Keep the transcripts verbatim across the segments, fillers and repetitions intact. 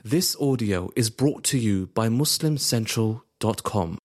This audio is brought to you by Muslim Central dot com.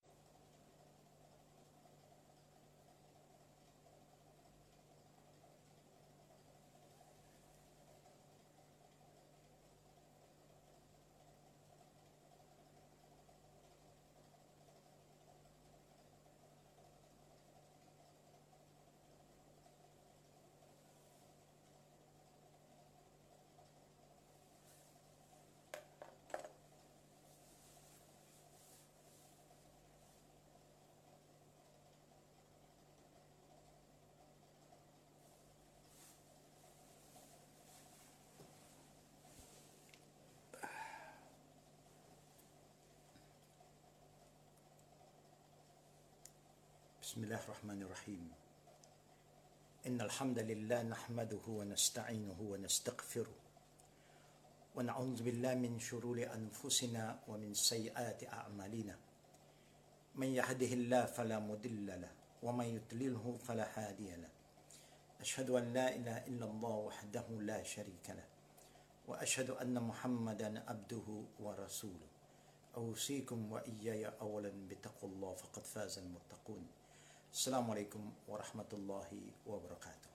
بسم الله الرحمن الرحيم إن الحمد لله نحمده ونستعينه ونستغفره ونعوذ بالله من شرور أنفسنا ومن سيئات أعمالنا من يهده الله فلا مضل له ومن يضلله فلا هادي له أشهد أن لا إله إلا الله وحده لا شريك له وأشهد أن محمدا عبده ورسوله أوصيكم وإياي أولا بتقوى الله فقد فاز المتقون. Assalamualaikum warahmatullahi wabarakatuh.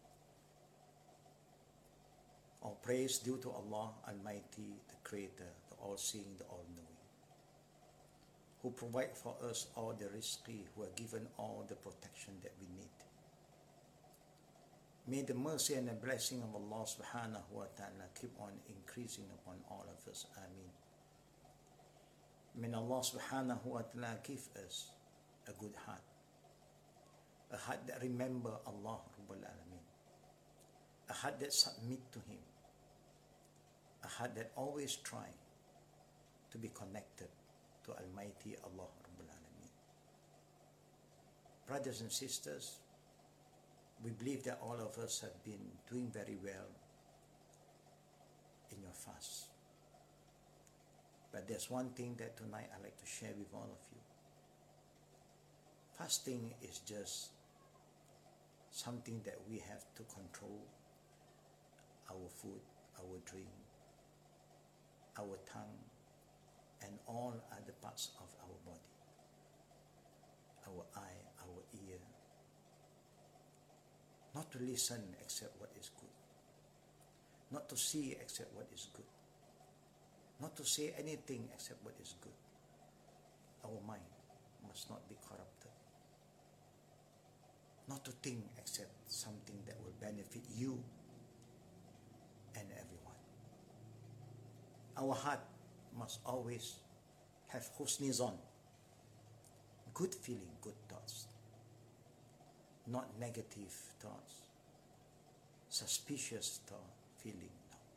All praise due to Allah Almighty, the Creator, the All-Seeing, the All-Knowing, who provide for us all the rizqi, who have given all the protection that we need. May the mercy and the blessing of Allah subhanahu wa ta'ala keep on increasing upon all of us. Ameen. May Allah subhanahu wa ta'ala give us a good heart, a heart that remember Allah Rabbul Alameen, a heart that submit to Him, a heart that always try to be connected to Almighty Allah Rabbul Alameen. Brothers and sisters, we believe that all of us have been doing very well in your fast. But there's one thing that tonight I'd like to share with all of you. Fasting is just something that we have to control our food, our drink, our tongue, and all other parts of our body. Our eye, our ear. Not to listen except what is good. Not to see except what is good. Not to say anything except what is good. Our mind must not be corrupted. Not to think except something that will benefit you and everyone. Our heart must always have husni zan, good feeling, good thoughts, not negative thoughts, suspicious thought, feeling.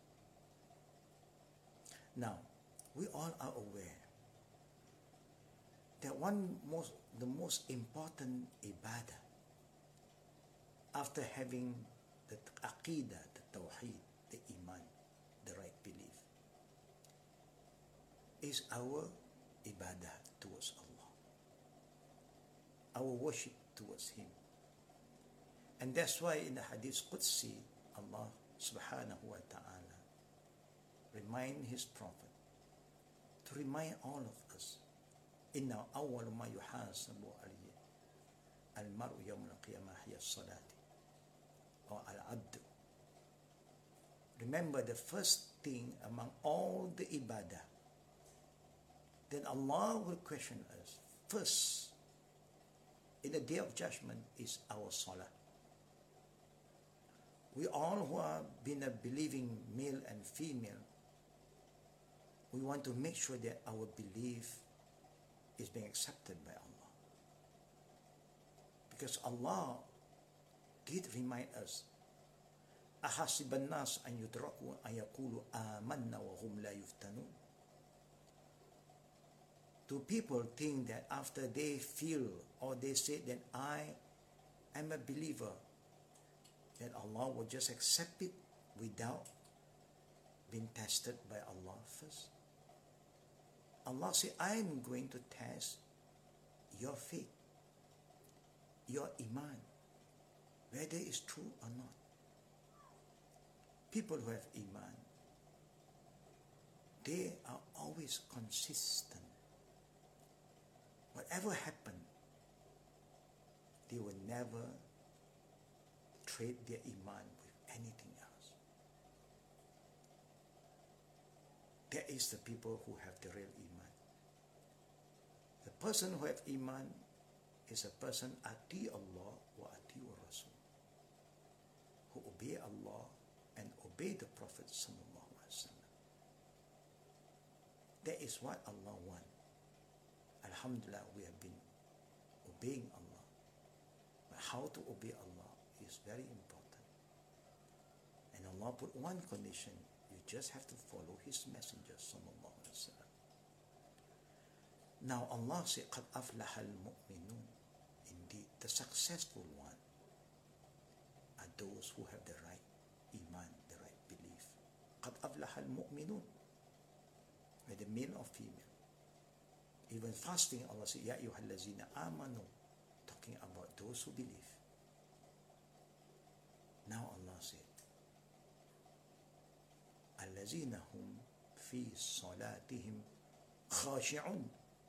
No. Now, we all are aware that one most, the most important ibadah after having the aqidah, the tawheed, the iman, the right belief, is our ibadah towards Allah, our worship towards Him. And that's why in the Hadith Qudsi, Allah subhanahu wa ta'ala remind His Prophet to remind all of us, inna awwal ma yuhasabu alayhi al-mar'u yawm al-qiyamah hiya as-salati or al-abdu. Remember, the first thing among all the ibadah that Allah will question us first in the day of judgment is our salah. We all who have been a believing male and female, we want to make sure that our belief is being accepted by Allah. Because Allah did remind us, أَحَسِبَ النَّاسَ أَن يُتْرَكُوا أَن يَقُولُوا آمَنَّا وَهُمْ لَا يُفْتَنُونَ. Do people think that after they feel or they say that I am a believer, that Allah will just accept it without being tested by Allah first? Allah said, I am going to test your faith, your iman, whether it's true or not. People who have iman, they are always consistent. Whatever happened, they will never trade their iman with anything else. That is the people who have the real iman. The person who have iman is a person ati Allah wa ati Rasul, who obey Allah and obey the Prophet sallallahu alaihi wasallam. That is what Allah wants. Alhamdulillah, we have been obeying Allah. But how to obey Allah is very important. And Allah put one condition: you just have to follow His Messenger sallallahu alaihi wasallam. Now Allah said, "Qad aflaha al-mu'minun." Indeed, the successful one are those who have the right iman, the right belief. "Qad aflaha al-mu'minun," whether male or female. Even fasting, Allah said, "Ya ayyuhallazina amanu," talking about those who believe. Now Allah said, "Allazina hum fi salatihim khashi'un."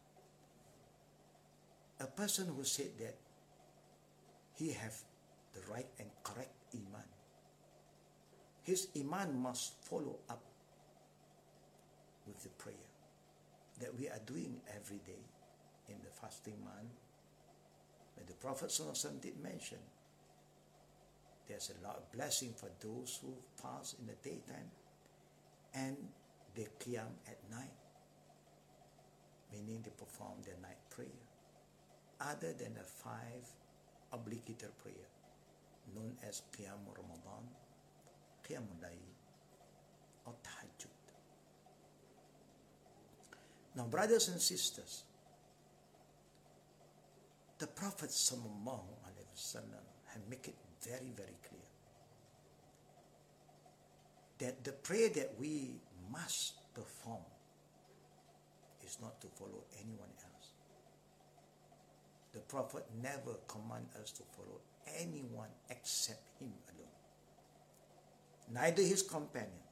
A person who said that he have the right and correct iman, his iman must follow up with the prayer that we are doing every day in the fasting month. But the Prophet sallallahu alaihi wasallam did mention there's a lot of blessing for those who fast in the daytime and they qiyam at night, meaning they perform their night prayer, other than the five obligatory prayer known as Qiyam Ramadan, Qiyam Layl, or Tahajjud. Now, brothers and sisters, the Prophet sallallahu alaihi wasallam had made it very, very clear that the prayer that we must perform is not to follow anyone else. The Prophet never commanded us to follow anyone except him alone. Neither his companion,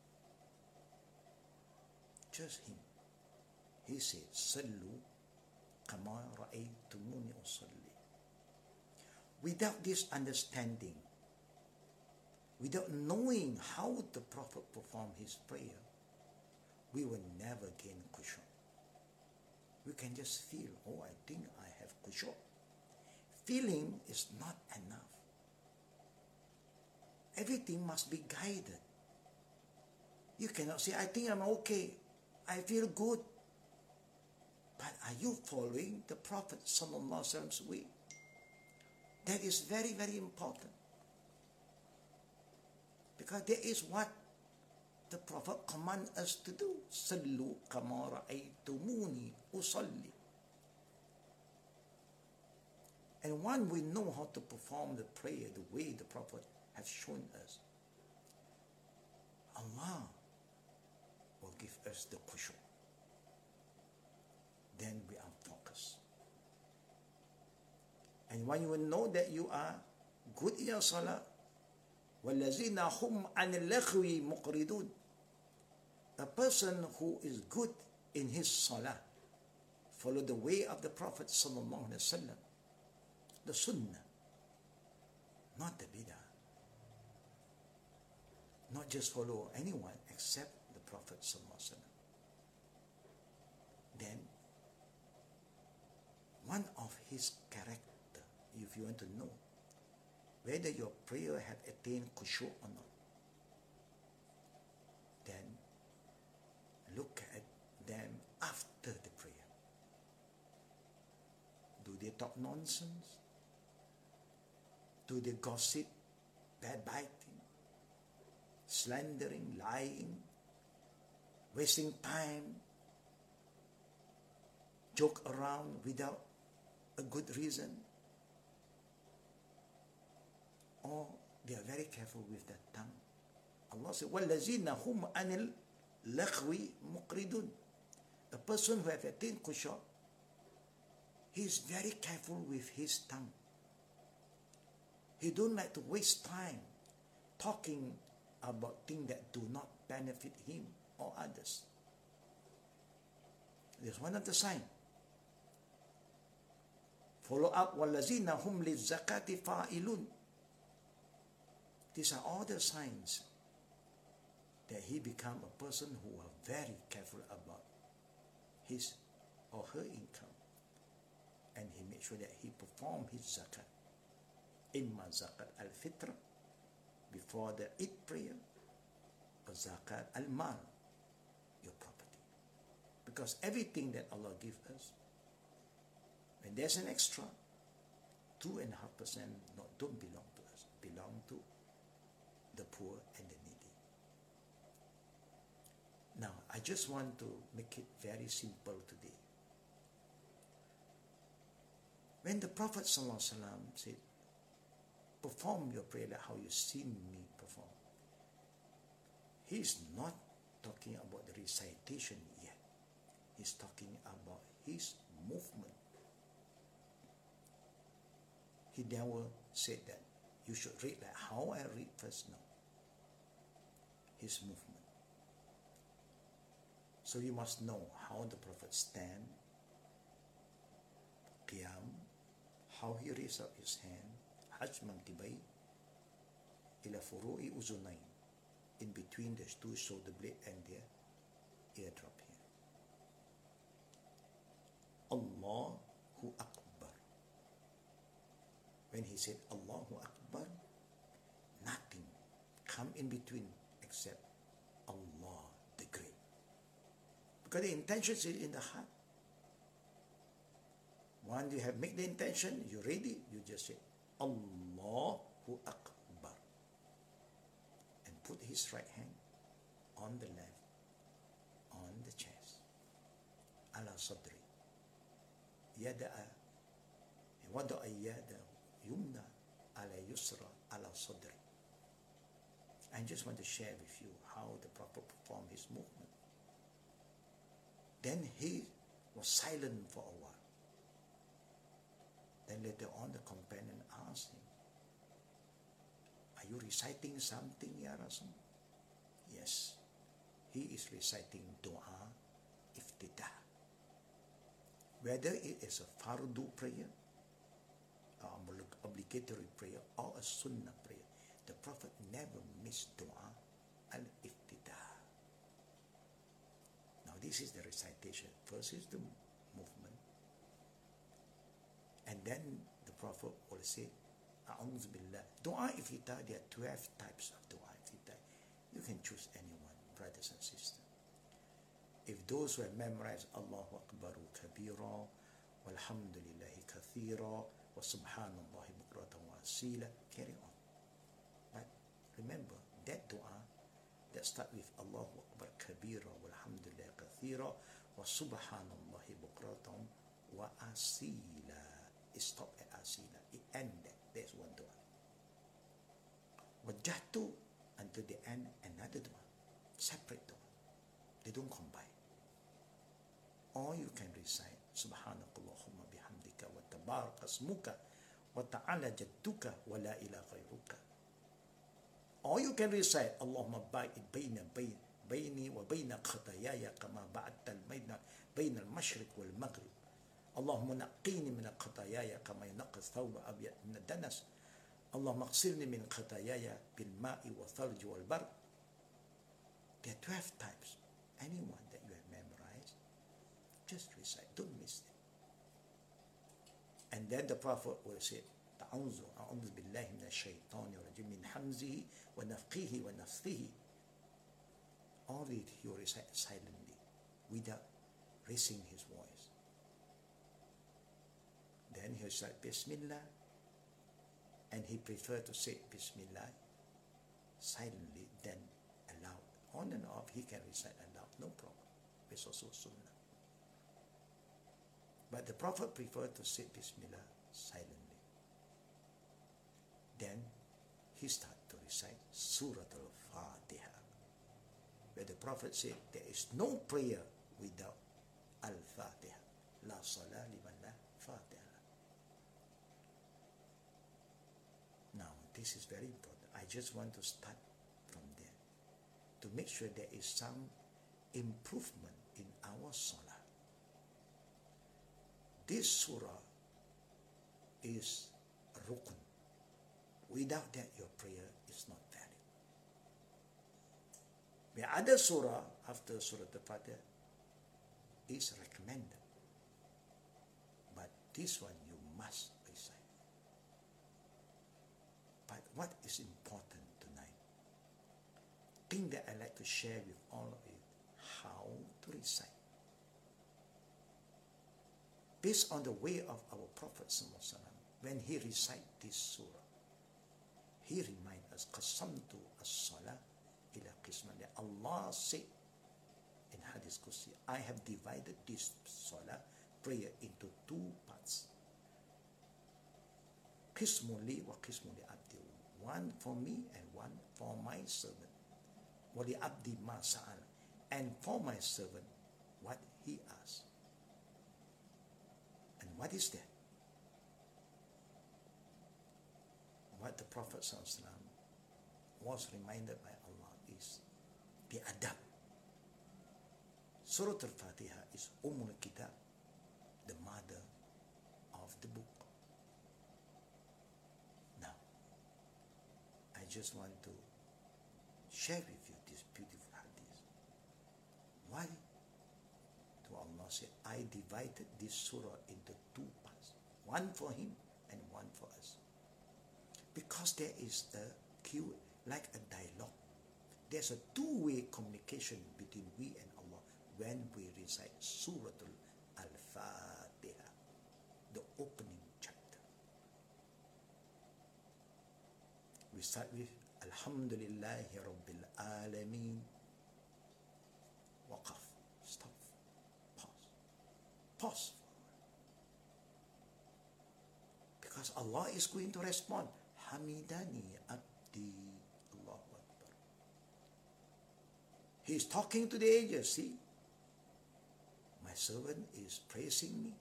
just him. He said, "Sallu kama ra'aytumuni usalli." Without this understanding, without knowing how the Prophet performed his prayer, we will never gain khushu'. We can just feel, oh, I think I have khushu'. Feeling is not enough. Everything must be guided. You cannot say, I think I'm okay, I feel good. But are you following the Prophet sallallahu alaihi wasallam's way? That is very, very important. Because that is what the Prophet commands us to do. Sallu kama ra'aytumuni usalli. And when we know how to perform the prayer the way the Prophet has shown us, Allah will give us the khushu'. Then we are focused. And when you will know that you are good in your salah, وَالَّذِينَ هُمْ عَنِ اللَّغْوِ مُقْرِدُونَ, a person who is good in his salah, follow the way of the Prophet sallallahu alaihi wasallam, the sunnah, not the bid'ah. Not just follow anyone except the Prophet sallallahu alaihi wasallam. Then one of his character, if you want to know whether your prayer have attained khushu' or not, then look at them after the prayer. Do they talk nonsense? Do they gossip, backbiting, slandering, lying, wasting time, joke around without a good reason? Or they are very careful with their tongue. Allah said, وَالَّذِينَ هُمْ عَنِ الْلَغْوِ مُقْرِدُونَ. A person who has attained khushu', he is very careful with his tongue. He don't like to waste time talking about things that do not benefit him or others. There's one of the signs. Follow up, وَالَّذِينَ هُمْ لِلزَّكَاةِ فَاعِلُونَ. These are all the signs that he become a person who are very careful about his or her income. And he made sure that he perform his zakat. Imma zakat al-fitr, before the Eid prayer, or zakat al-mal, your property. Because everything that Allah gives us, when there's an extra, two and a half percent not don't belong to us, belong to the poor and the needy. Now, I just want to make it very simple today. When the Prophet ﷺ said, perform your prayer like how you've seen me perform, he's not talking about the recitation yet. He's talking about his movement. He never said that you should read like how I read first. No. His movement. So you must know how the Prophet stand, qiyam, how he raised up his hand, hajj mankibay, ila furu'i uzunayn, in between the two shoulder blade and their eardrop here. Allahu Akbar. When he said Allahu Akbar, nothing come in between except Allah the Great. Because the intention is in the heart. Once you have made the intention, you're ready, you just say Allahu Akbar. And put his right hand on the left, on the chest. Ala sadri. Yada'a. Wada'a yada yumna ala yusra ala sadri. I just want to share with you how the Prophet performed his movement. Then he was silent for a while. Then later on the companion asked him, are you reciting something, Ya Rasul? Yes, he is reciting dua iftidah. Whether it is a fardu prayer, or obligatory prayer, or a sunnah prayer, the Prophet never missed dua al-iftidah. Now this is the recitation. First is the movement. And then the Prophet will say, A'udhu Billah. Dua iftidah, there are twelve types of dua iftidah. You can choose anyone, brothers and sisters. If those who have memorized Allahu Akbaru Kabira, Walhamdulillahi Kathira, Wa Subhanallahi Bukratan wa Asila, carry on. But remember, that dua that start with Allahu Akbar Kabira, Walhamdulillahi Kathira, Wa Subhanallahi Bukratan wa Asila. It stop at Asila. It end there. There's one dua. Wajjahtu until the end, another dua. Separate dua. They don't combine. Or you can recite Subhanakallahumma bihamdika wa tabarak asmuka wa ta'ala jadduka wa la ilaha ghayruka. Or you can recite Allahumma ba'id bayna bayni wa bayna khatayaya kama ba'adta al-bayna bayna al-mashriq wal maghrib. Allahumma naqqini min al-khatayaya kama yunaqqa ath-thawba abyad min ad-danas. Allahumma ighsilni min khatayaya bil ma'i wa thalj wal bar. There are twelve types. Anyone that you have memorized, just recite, don't miss it. And then the Prophet will say, Ta'awuzu, a'udhu billahi min ash-shaytani rajim min hamzihi wa nafqihi wa nafthihi. All it he will recite silently, without raising his voice. Then he will say Bismillah, and he preferred to say Bismillah silently than aloud. On and off, he can recite aloud, no problem. It's also sunnah. But the Prophet preferred to say Bismillah silently. Then he started to recite Surah Al-Fatiha, where the Prophet said there is no prayer without Al-Fatiha. La salah liman la Fatiha. Now, this is very important. I just want to start from there to make sure there is some improvement in our salah. this surah is a rukun. Without that, your prayer is not valid. The other surah after Surah Al-Fatiha is recommended. But this one you must recite. But what is important tonight, thing that I like to share with all of you, how to recite. Based on the way of our Prophet ﷺ, when he recite this surah, he reminds us, qasamtu as-salah ila qisman. Allah said in Hadith Qudsi, I have divided this salah, prayer, into two parts. Qismun li wa qismun li abdi. One for me and one for my servant. Wa li abdi ma sa'al. And for my servant, what he asked. And what is that? What the Prophet ﷺ was reminded by Allah is the adab. Surah Al-Fatiha is Ummul Kitab, the mother of the book. Now, I just want to share with you this beautiful hadith. Why do Allah say, I divided this surah into two parts, one for him and one for us? Because there is a cue, like a dialogue. There's a two-way communication between we and Allah when we recite Surah Al-Fatiha, the opening chapter. We start with Alhamdulillahi Rabbil Alameen. Waqaf. Stop. Pause. Pause. Because Allah is going to respond. Hamidani abdi. Allahu Akbar. He is talking to the angels. See, my servant is praising me.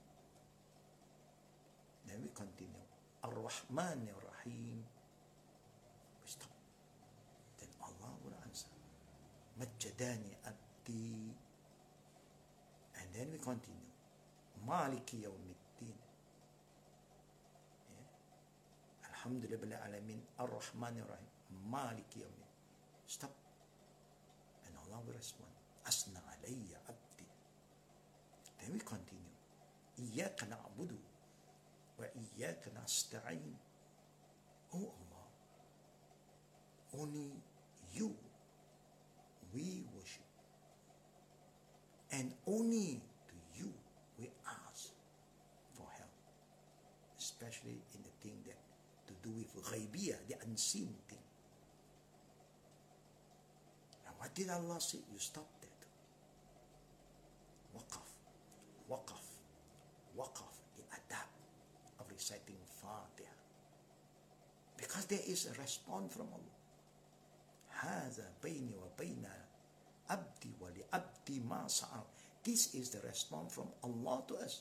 Then we continue. Ar-Rahman Ar-Rahim. We stop. Then Allah will answer. Majjadani abdi. And then we continue. Maliki yawmiddin. Alhamdulillah Rabbil Alamin, Ar-Rahman Ar-Rahim, Maliki Yawmiddin. Stop. And Allah will respond, Asna alayya abdi. Then we continue. Iyaka na'budu wa iyaka nasta'in. Oh Allah, only you we worship. And only to you we ask for help. Especially in the thing that to do with ghaibiyah, the unseen thing. And what did Allah say? You stop that. Waqaf, waqaf, waqaf, the adab of reciting Fatiha. Because there is a response from Allah. هذا بيني وبين abdi wa li abdi ma sa'al. This is the response from Allah to us.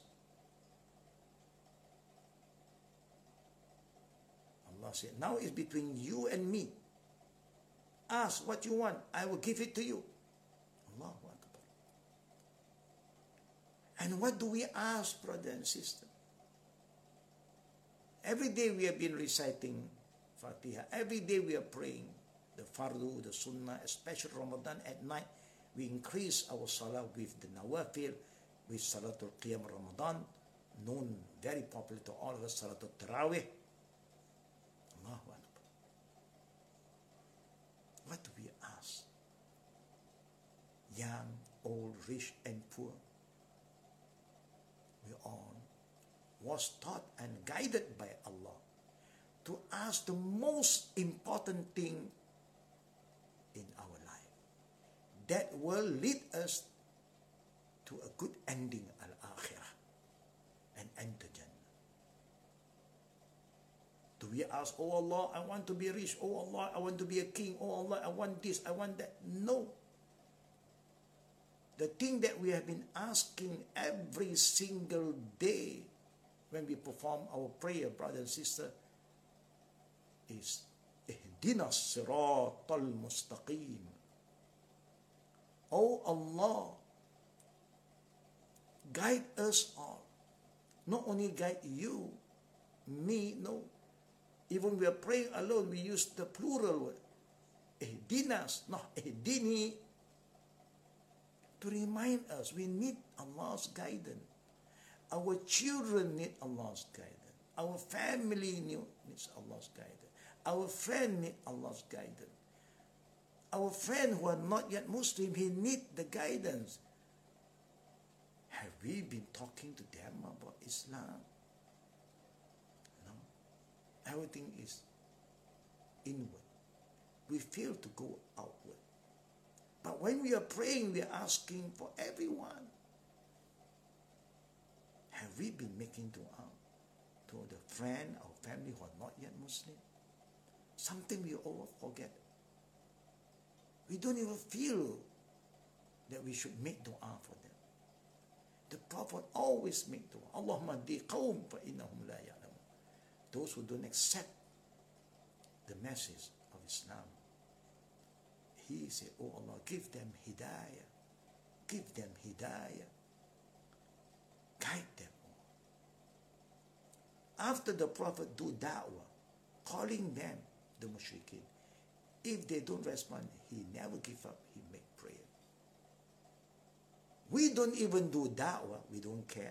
Allah said, now it's between you and me. Ask what you want, I will give it to you. Allahu Akbar. And what do we ask, brother and sister? Every day we have been reciting Fatiha. Every day we are praying the fardu, the sunnah, especially Ramadan at night. We increase our salah with the nawafil, with Salatul Qiyam Ramadan, known very popular to all of us, Salatul Tarawih. Allahu Akbar. What do we ask? Young, old, rich and poor. We all was taught and guided by Allah to ask the most important thing in our life that will lead us to a good ending al-akhirah and enter Jannah. Do we ask, oh Allah, I want to be rich, oh Allah, I want to be a king, oh Allah, I want this, I want that? No. The thing that we have been asking every single day when we perform our prayer, brother and sister, is Ihdina siratal mustaqim. Oh Allah, guide us all not only guide you, me, no. Even we are praying alone, we use the plural word. Ihdinas, not ihdini. To remind us, we need Allah's guidance. Our children need Allah's guidance. Our family needs Allah's guidance. Our friend needs Allah's guidance. Our friend who are not yet Muslim, he need the guidance. Have we been talking to them about Islam? No. Everything is inward. We fail to go outward. But when we are praying, we are asking for everyone. Have we been making dua to the friend or family who are not yet Muslim? Something we all forget. We don't even feel that we should make dua for them. The Prophet always make dua. Allahumma di qawm fa innahum la ya'lamun. Those who don't accept the message of Islam, he said, oh Allah, give them hidayah. Give them hidayah. Guide them. After the Prophet do da'wah, calling them, the mushrikeen, if they don't respond, he never give up, he make prayer. We don't even do da'wah, we don't care.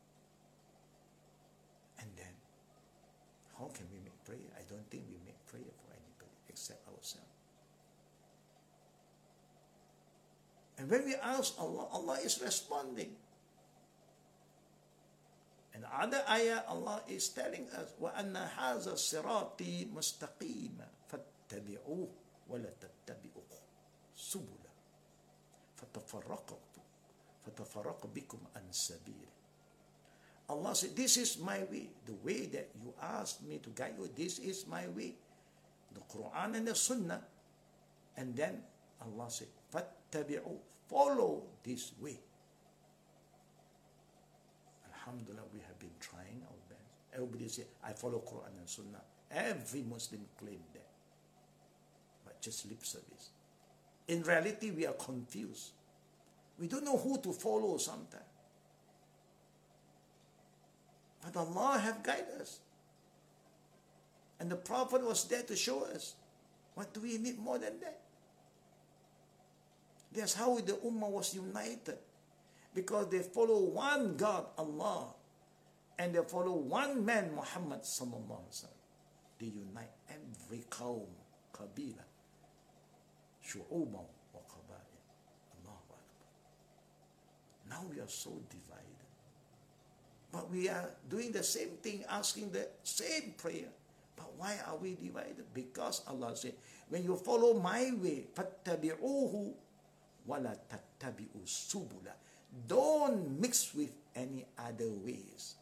And then, how can we make prayer? I don't think we make prayer for anybody except ourselves. And when we ask Allah, Allah is responding. And other ayah, Allah is telling us, وَأَنَّ هَذَا صِرَاطِي مُسْتَقِيمًا فَاتَّبِعُوهُ وَلَا تَتَّبِعُوا سُبُلًا فَتَفَرَّقَ فَتَفَرَّقَ بِكُمْ عَنْ سَبِيلِهِ. Allah said, this is my way. The way that you asked me to guide you, this is my way. The Quran and the Sunnah. And then Allah said, فَاتَّبِعُوا, follow this way. Alhamdulillah, we have been trying our best. Everybody say, I follow Quran and Sunnah. Every Muslim claim that. But just lip service. In reality, we are confused. We don't know who to follow sometimes. But Allah have guided us. And the Prophet was there to show us. What do we need more than that? That's how the Ummah was united. Because they follow one God, Allah, and they follow one man, Muhammad sallallahu alaihi wasallam. They unite every qawm, qabila, shu'uban wa qabail. Allahu Akbar. Now we are so divided. But we are doing the same thing, asking the same prayer. But why are we divided? Because Allah said, when you follow my way, فَاتَّبِعُوهُ وَلَا تَتَّبِعُوا سُبُلًا. Don't mix with any other ways.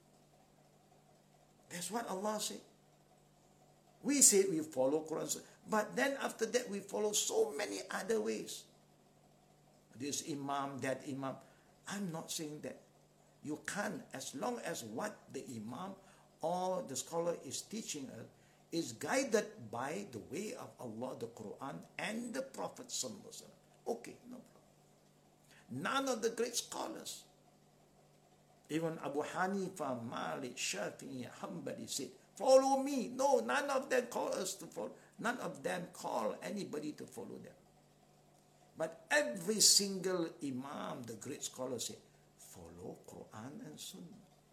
That's what Allah said. We say we follow Quran, but then after that we follow so many other ways. This Imam, that Imam. I'm not saying that. You can't, as long as what the Imam or the scholar is teaching us is guided by the way of Allah, the Quran, and the Prophet sallallahu alaihi wasallam. Okay, no problem. None of the great scholars, even Abu Hanifa, Malik, Shafi'i, Hanbali said, follow me. No, none of them call us to follow. None of them call anybody to follow them. But every single Imam, the great scholar said, follow Quran and Sunnah.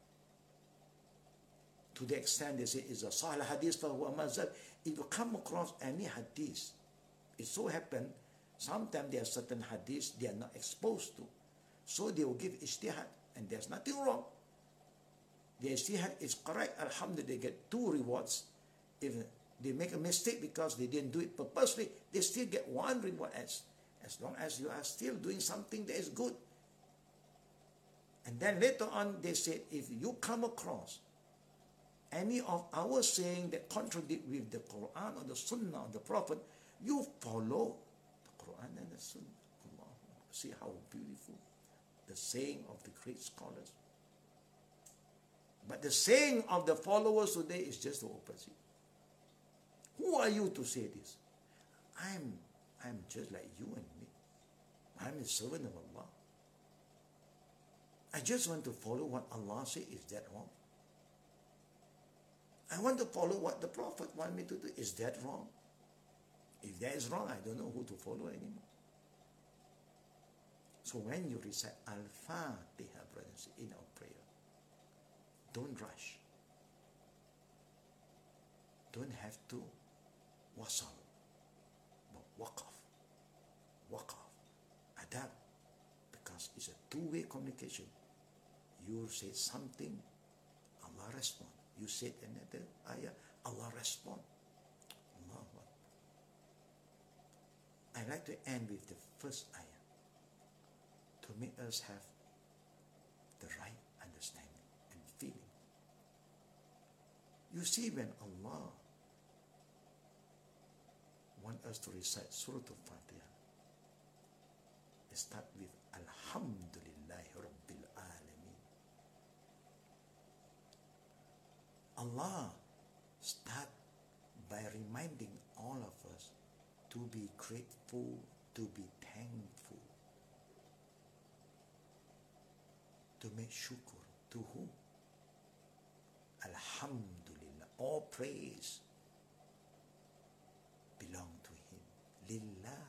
To the extent they say, it's a Sahih Hadith fahuwa mazhab. If you come across any Hadith, it so happened, sometimes there are certain hadiths they are not exposed to. So they will give ijtihad, and there's nothing wrong. The ijtihad is correct, alhamdulillah, they get two rewards. If they make a mistake because they didn't do it purposely, they still get one reward as, as long as you are still doing something that is good. And then later on they said, if you come across any of our saying that contradict with the Quran or the Sunnah of the Prophet, you follow Quran and the Sunnah. Allah. See how beautiful the saying of the great scholars. But the saying of the followers today is just the opposite. Who are you to say this? I'm, I'm just like you and me. I'm a servant of Allah. I just want to follow what Allah says. Is that wrong? I want to follow what the Prophet want me to do. Is that wrong? If that is wrong, I don't know who to follow anymore. So when you recite Al-Fatiha, brothers, in our prayer, don't rush. Don't have to wasal, but waqaf, waqaf, adab, because it's a two-way communication. You say something, Allah respond. You said another ayah, Allah respond. Allah. I like to end with the first ayah to make us have the right understanding and feeling. You see, when Allah wants us to recite Surah Al-Fatiha, it starts with Alhamdulillahi Rabbil Alameen. Allah starts by reminding all of us to be grateful, to be thankful, to make shukr. To who? Alhamdulillah. All praise belong to Him. Lillah.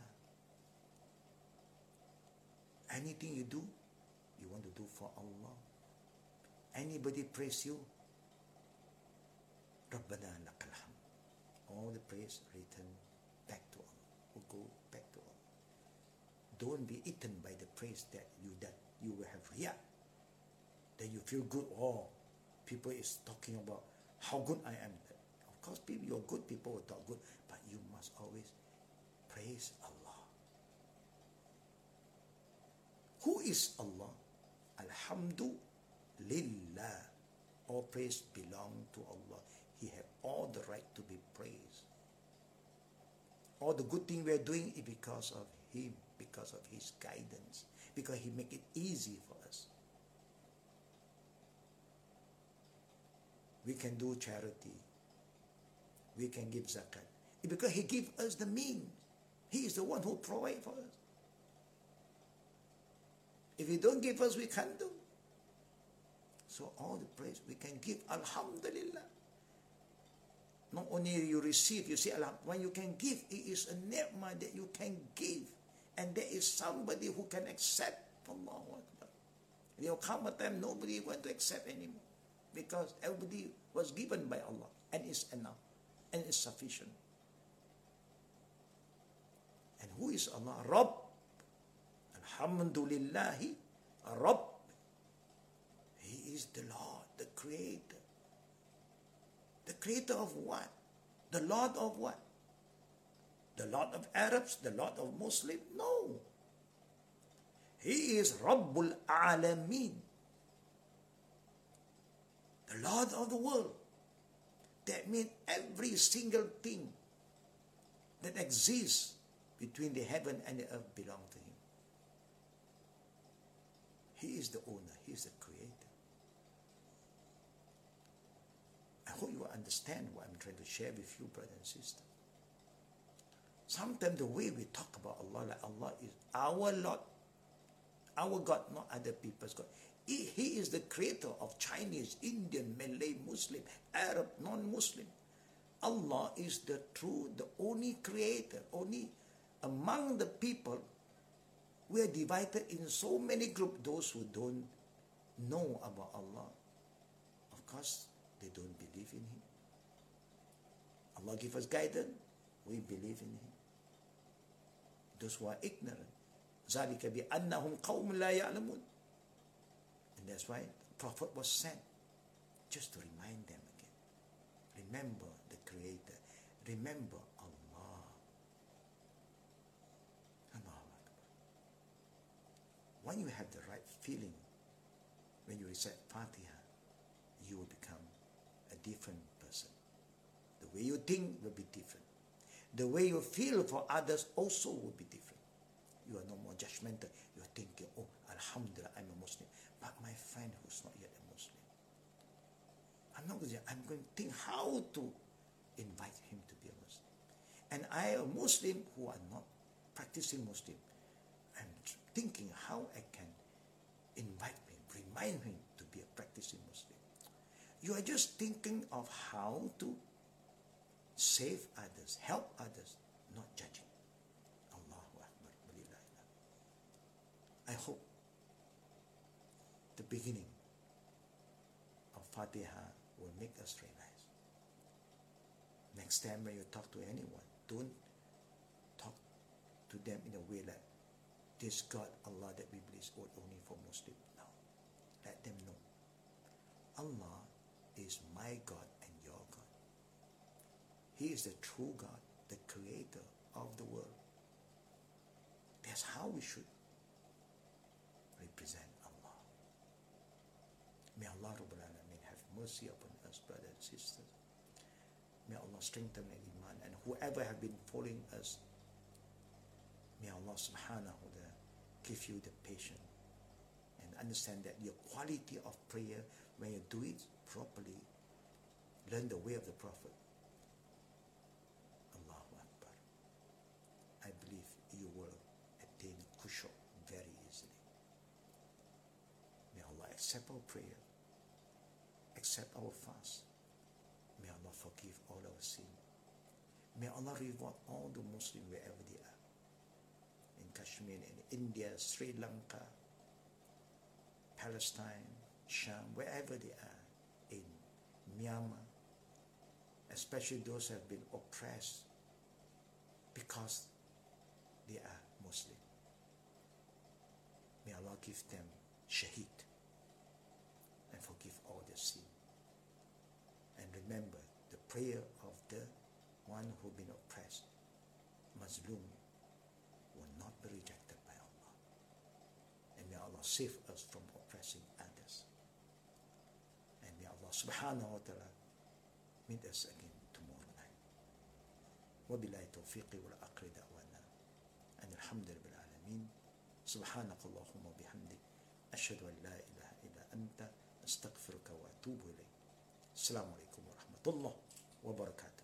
Anything you do, you want to do for Allah. Anybody praise you, Rabbana lakal hamd. All the praise return back to Allah, or go back to Allah. Don't be eaten by the praise that you that you will have riyah. Then you feel good. Oh, people is talking about how good I am. Of course, people, you're good. People will talk good, but you must always praise Allah. Who is Allah? Alhamdulillah. All praise belong to Allah. He has all the right to be praised. All the good thing we are doing is because of Him, because of His guidance, because He make it easy for us. We can do charity. We can give zakat. It's because He gives us the means. He is the one who provides for us. If He don't give us, we can't do. So all the praise we can give, Alhamdulillah. Not only you receive, you see, when you can give, it is a ni'mah that you can give. And there is somebody who can accept. Allahu Akbar. There will come a time nobody is going to accept anymore. Because everybody was given by Allah. And it's enough. And it's sufficient. And who is Allah? Rabb. Alhamdulillahi Rabb. He is the Lord, the Creator. The Creator of what? The Lord of what? The Lord of Arabs? The Lord of Muslims? No. He is Rabbul Alameen. The Lord of the world. That means every single thing that exists between the heaven and the earth belongs to Him. He is the owner. He is the Creator. I hope you understand what I'm trying to share with you, brothers and sisters. Sometimes the way we talk about Allah, like Allah is our Lord, our God, not other people's God. He, he is the creator of Chinese, Indian, Malay, Muslim, Arab, non-Muslim. Allah is the true, the only creator. Only among the people, we are divided in so many groups. Those who don't know about Allah, of course, they don't believe in Him. Allah give us guidance, we believe in Him. Those who are ignorant, ذَلِكَ بِأَنَّهُمْ قَوْمٌ لَا يَعْلَمُونَ. And that's why the Prophet was sent, just to remind them again. Remember the Creator. Remember Allah. Allah. When you have the right feeling, when you recite Fatiha, you will become a different person. The way you think will be different. The way you feel for others also will be different. You are no more judgmental. You are thinking, oh, Alhamdulillah, I'm a Muslim. But my friend who's not yet a Muslim, I'm not going to, I'm going to think how to invite him to be a Muslim. And I, a Muslim who are not practicing Muslim, I'm thinking how I can invite him, remind trying to be a practicing Muslim. You are just thinking of how to save others, help others, not judging. Allahu Akbar. I hope the beginning of Fatiha will make us realize. Next time when you talk to anyone, don't talk to them in a way like, this God, Allah that we believe is only for Muslims. No. Let them know. Allah is my God and your God. He is the true God, the creator of the world. That's how we should represent Allah. May Allah Rabbul Alameen have mercy upon us, brothers and sisters. May Allah strengthen our iman, and whoever have been following us, may Allah subhanahu wa ta'ala give you the patience and understand that your quality of prayer, when you do it properly, learn the way of the Prophet. Allahu Akbar. I believe you will attain khushu' very easily. May Allah accept our prayer, accept our fast. May Allah forgive all our sin. May Allah reward all the Muslims wherever they are. In Kashmir, in India, Sri Lanka, Palestine, Sham, wherever they are, in Myanmar, especially those who have been oppressed because they are Muslim. May Allah give them shaheed and forgive all their sin. And remember, the prayer of the one who has been oppressed, Mazlum, will not be rejected by Allah. And may Allah save us from oppressing others. And may Allah subhanahu wa ta'ala meet us again tomorrow night. وبالله توفيقي والعقل دعوانا أن الحمد لله العالمين سبحانك اللهم وبحمدك أشهد أن لا إله إلا أنت أستغفرك وأتوب إليك. السلام عليكم ورحمة الله وبركاته.